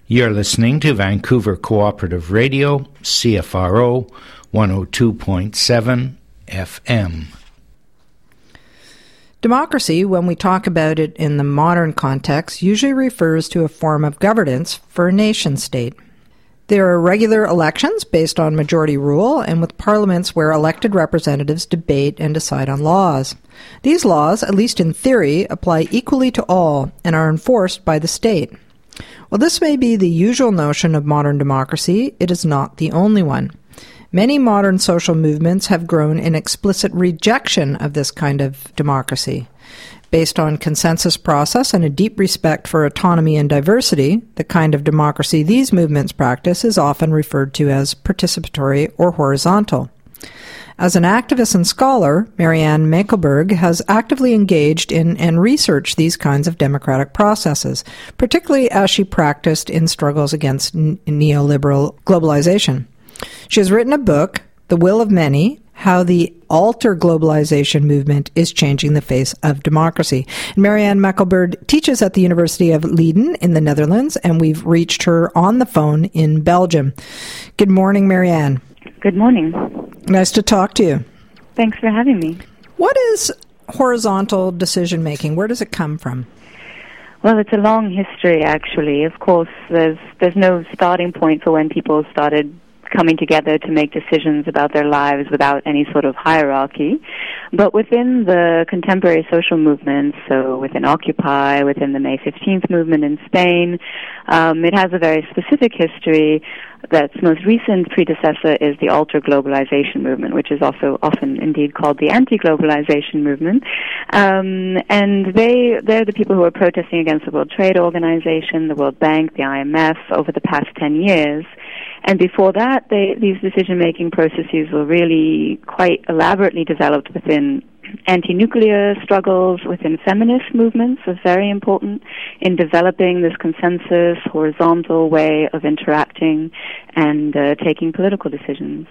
You're listening to Vancouver Cooperative Radio, CFRO 102.7 FM. Democracy, when we talk about it in the modern context, usually refers to a form of governance for a nation-state. There are regular elections based on majority rule and with parliaments where elected representatives debate and decide on laws. These laws, at least in theory, apply equally to all and are enforced by the state. While this may be the usual notion of modern democracy, it is not the only one. Many modern social movements have grown in explicit rejection of this kind of democracy. Based on consensus process and a deep respect for autonomy and diversity, the kind of democracy these movements practice is often referred to as participatory or horizontal. As an activist and scholar, Marianne Mekelberg has actively engaged in and researched these kinds of democratic processes, particularly as she practiced in struggles against neoliberal globalization. She has written a book, The Will of Many, How the Alter Globalization Movement is Changing the Face of Democracy. Marianne Mekelberg teaches at the University of Leiden in the Netherlands, and we've reached her on the phone in Belgium. Good morning, Marianne. Good morning. Nice to talk to you. Thanks for having me. What is horizontal decision-making? Where does it come from? Well, it's a long history, actually. Of course, there's no starting point for when people started coming together to make decisions about their lives without any sort of hierarchy. But within the contemporary social movements, so within Occupy, within the May 15th movement in Spain, it has a very specific history. That's most recent predecessor is the Alter Globalization movement, which is also often indeed called the anti-globalization movement. And they're the people who are protesting against the World Trade Organization, the World Bank, the IMF over the past 10 years. And before that, these decision-making processes were really quite elaborately developed within anti-nuclear struggles, within feminist movements, was very important in developing this consensus, horizontal way of interacting and taking political decisions.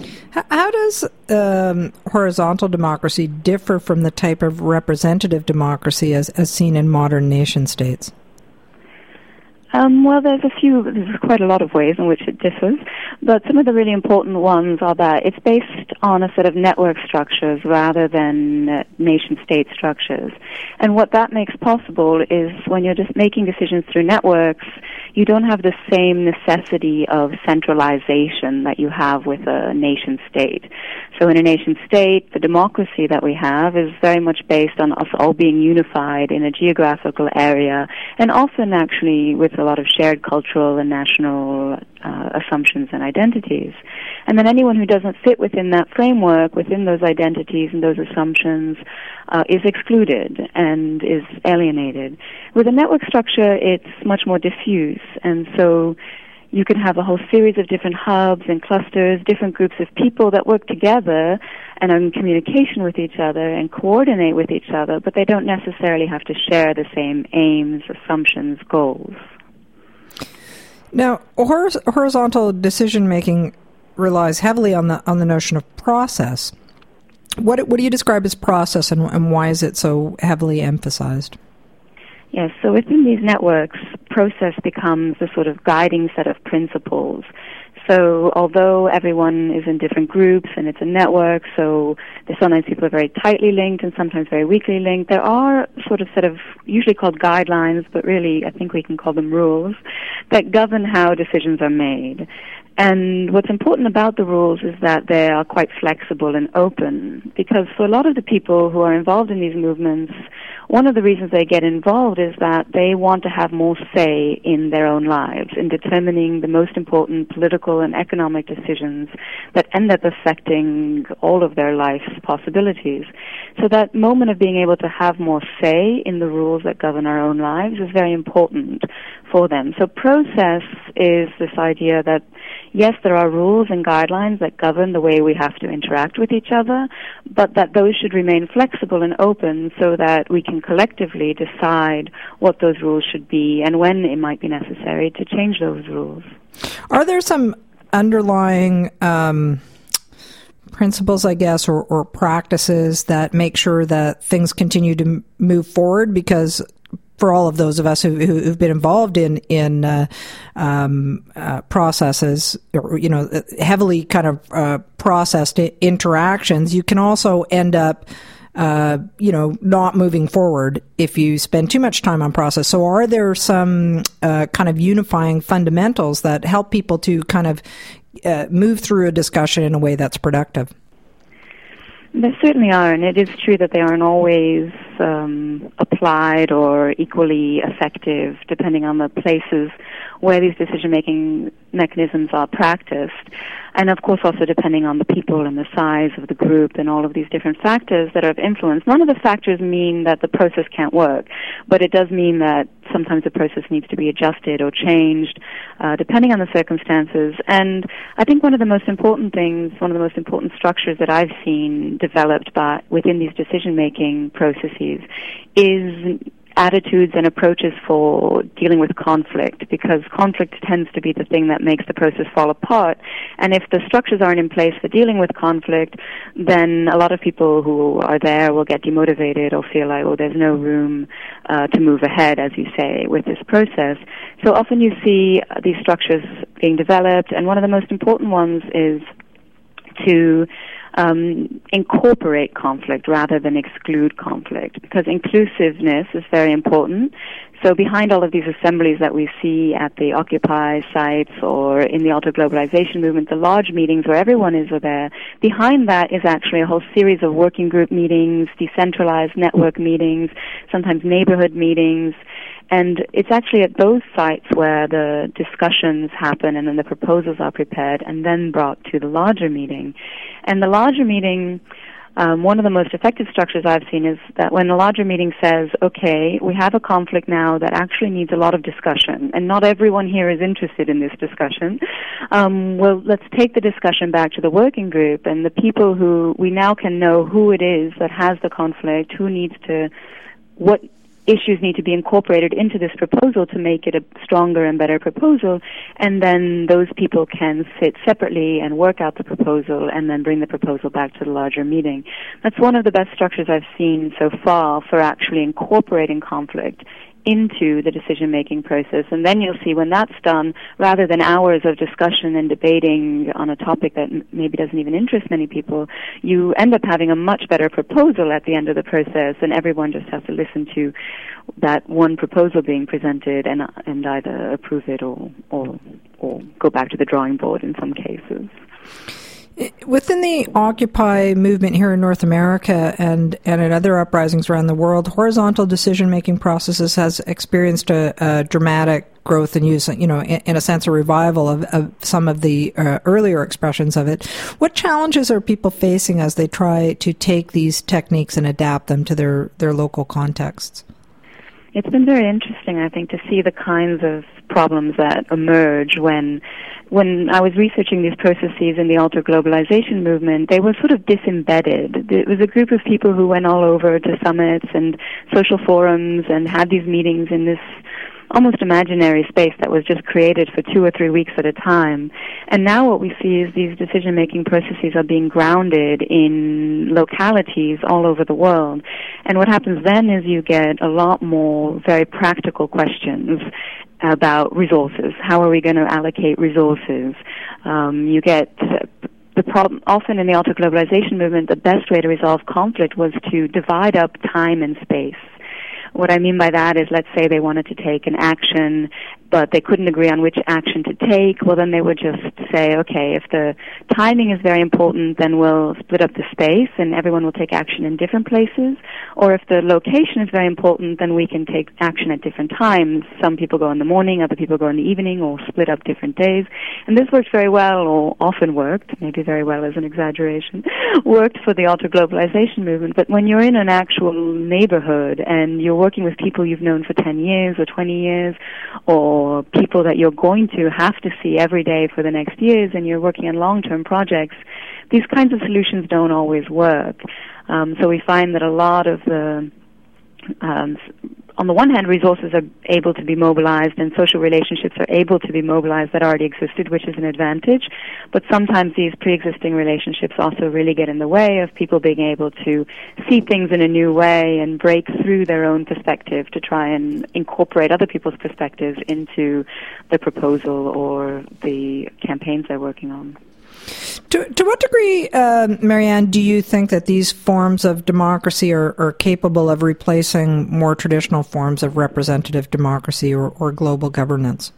How does horizontal democracy differ from the type of representative democracy as seen in modern nation-states? Well, there's quite a lot of ways in which it differs, but some of the really important ones are that it's based on a set of network structures rather than nation-state structures. And what that makes possible is when you're just making decisions through networks, you don't have the same necessity of centralization that you have with a nation-state. So in a nation-state, the democracy that we have is very much based on us all being unified in a geographical area, and often actually with a lot of shared cultural and national assumptions and identities. And then anyone who doesn't fit within that framework, within those identities and those assumptions, is excluded and is alienated. With a network structure, it's much more diffuse, and so you can have a whole series of different hubs and clusters, different groups of people that work together and are in communication with each other and coordinate with each other, but they don't necessarily have to share the same aims, assumptions, goals. Now, horizontal decision-making relies heavily on the notion of process. What do you describe as process, and why is it so heavily emphasized? Yes, so within these networks, process becomes the sort of guiding set of principles. So although everyone is in different groups and it's a network, so sometimes people are very tightly linked and sometimes very weakly linked, there are sort of set of, usually called guidelines, but really I think we can call them rules, that govern how decisions are made. And what's important about the rules is that they are quite flexible and open, because for a lot of the people who are involved in these movements, one of the reasons they get involved is that they want to have more say in their own lives, in determining the most important political and economic decisions that end up affecting all of their life's possibilities. So that moment of being able to have more say in the rules that govern our own lives is very important for them. So process is this idea that, yes, there are rules and guidelines that govern the way we have to interact with each other, but that those should remain flexible and open so that we can collectively decide what those rules should be and when it might be necessary to change those rules. Are there some underlying principles, I guess, or practices that make sure that things continue to move forward? Because for all of those of us who've been involved in processes, or, heavily kind of processed interactions, you can also end up not moving forward if you spend too much time on process. So are there some kind of unifying fundamentals that help people to kind of move through a discussion in a way that's productive? There certainly are, and it is true that they aren't always applied or equally effective, depending on the places where these decision-making mechanisms are practiced. And of course also depending on the people and the size of the group and all of these different factors that are of influence. None of the factors mean that the process can't work, but it does mean that sometimes the process needs to be adjusted or changed depending on the circumstances. And I think one of the most important structures that I've seen developed within these decision-making processes is attitudes and approaches for dealing with conflict, because conflict tends to be the thing that makes the process fall apart. And if the structures aren't in place for dealing with conflict, then a lot of people who are there will get demotivated or feel like, there's no room to move ahead, as you say, with this process. So often you see these structures being developed, and one of the most important ones is to incorporate conflict rather than exclude conflict, because inclusiveness is very important. So behind all of these assemblies that we see at the Occupy sites or in the Alter Globalization movement, the large meetings where everyone is there, behind that is actually a whole series of working group meetings, decentralized network meetings, sometimes neighborhood meetings. And it's actually at those sites where the discussions happen and then the proposals are prepared and then brought to the larger meeting. And the larger meeting, one of the most effective structures I've seen is that when the larger meeting says, okay, we have a conflict now that actually needs a lot of discussion, and not everyone here is interested in this discussion, well, let's take the discussion back to the working group, and the people who we now can know who it is that has the conflict, what issues need to be incorporated into this proposal to make it a stronger and better proposal, and then those people can sit separately and work out the proposal and then bring the proposal back to the larger meeting. That's one of the best structures I've seen so far for actually incorporating conflict into the decision-making process. And then you'll see when that's done, rather than hours of discussion and debating on a topic that maybe doesn't even interest many people, you end up having a much better proposal at the end of the process, and everyone just has to listen to that one proposal being presented and either approve it or go back to the drawing board in some cases. Within the Occupy movement here in North America and in other uprisings around the world, horizontal decision-making processes has experienced a dramatic growth and use, in a sense, a revival of some of the earlier expressions of it. What challenges are people facing as they try to take these techniques and adapt them to their local contexts? It's been very interesting, I think, to see the kinds of problems that emerge when I was researching these processes in the Alter Globalization movement. They were sort of disembedded. It was a group of people who went all over to summits and social forums and had these meetings in this almost imaginary space that was just created for 2 or 3 weeks at a time. And now what we see is these decision-making processes are being grounded in localities all over the world. And what happens then is you get a lot more very practical questions about resources. How are we going to allocate resources? You get the problem, often in the Alter Globalization movement, the best way to resolve conflict was to divide up time and space. What I mean by that is, let's say they wanted to take an action, but they couldn't agree on which action to take. Well, then they would just say, okay, if the timing is very important, then we'll split up the space and everyone will take action in different places. Or if the location is very important, then we can take action at different times. Some people go in the morning, other people go in the evening, or split up different days. And this works very well, or often worked, maybe very well is an exaggeration, worked for the Alter Globalization movement. But when you're in an actual neighborhood and you're working with people you've known for 10 years or 20 years, or people that you're going to have to see every day for the next years, and you're working on long-term projects, these kinds of solutions don't always work. So we find that a lot of the on the one hand, resources are able to be mobilized and social relationships are able to be mobilized that already existed, which is an advantage. But sometimes these pre-existing relationships also really get in the way of people being able to see things in a new way and break through their own perspective to try and incorporate other people's perspectives into the proposal or the campaigns they're working on. To what degree, Marianne, do you think that these forms of democracy are capable of replacing more traditional forms of representative democracy or global governance?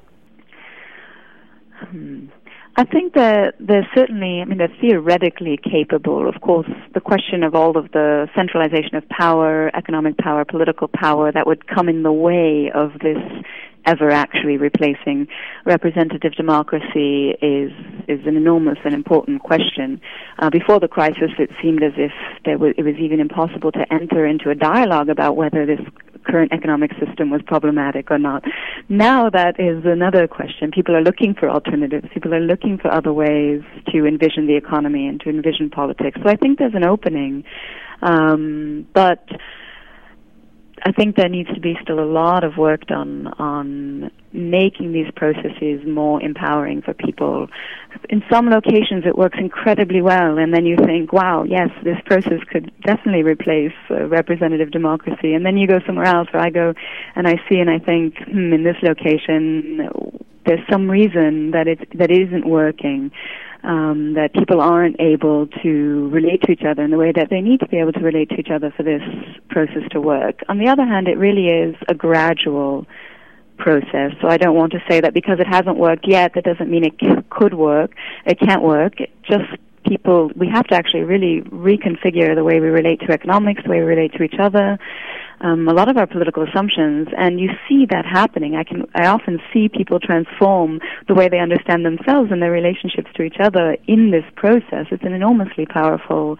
I think that they're certainly, they're theoretically capable. Of course, the question of all of the centralization of power, economic power, political power, that would come in the way of this ever actually replacing representative democracy is an enormous and important question. Before the crisis, it seemed as if it was even impossible to enter into a dialogue about whether this current economic system was problematic or not. Now that is another question. People are looking for alternatives. People are looking for other ways to envision the economy and to envision politics. So I think there's an opening. But I think there needs to be still a lot of work done on making these processes more empowering for people. In some locations it works incredibly well, and then you think, wow, yes, this process could definitely replace representative democracy. And then you go somewhere else, or I go and I see and I think, in this location there's some reason that it isn't working. That people aren't able to relate to each other in the way that they need to be able to relate to each other for this process to work. On the other hand, it really is a gradual process. So I don't want to say that because it hasn't worked yet, that doesn't mean it could work. It can't work. We have to actually really reconfigure the way we relate to economics, the way we relate to each other, a lot of our political assumptions, and you see that happening. I often see people transform the way they understand themselves and their relationships to each other in this process. It's an enormously powerful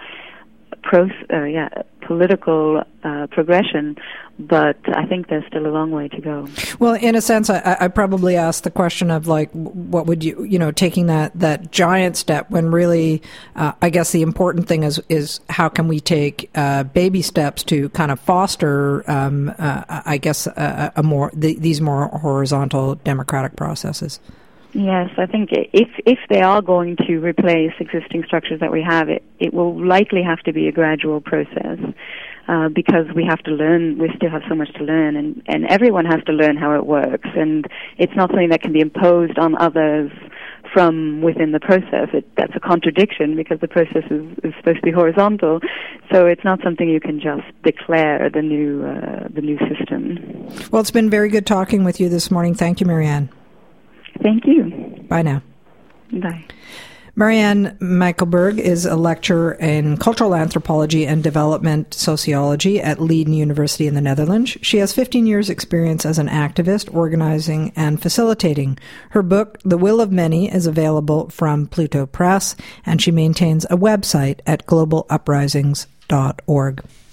political progression, but I think there's still a long way to go. Well, in a sense, I probably asked the question of, like, what would you taking that giant step when really, I guess the important thing is how can we take baby steps to kind of foster, these more horizontal democratic processes. Yes, I think if they are going to replace existing structures that we have, it will likely have to be a gradual process because we have to learn. We still have so much to learn, and everyone has to learn how it works. And it's not something that can be imposed on others from within the process. That's a contradiction because the process is supposed to be horizontal. So it's not something you can just declare the new system. Well, it's been very good talking with you this morning. Thank you, Marianne. Thank you. Bye now. Bye. Marianne Meichelberg is a lecturer in cultural anthropology and development sociology at Leiden University in the Netherlands. She has 15 years' experience as an activist, organizing and facilitating. Her book, The Will of Many, is available from Pluto Press, and she maintains a website at globaluprisings.org.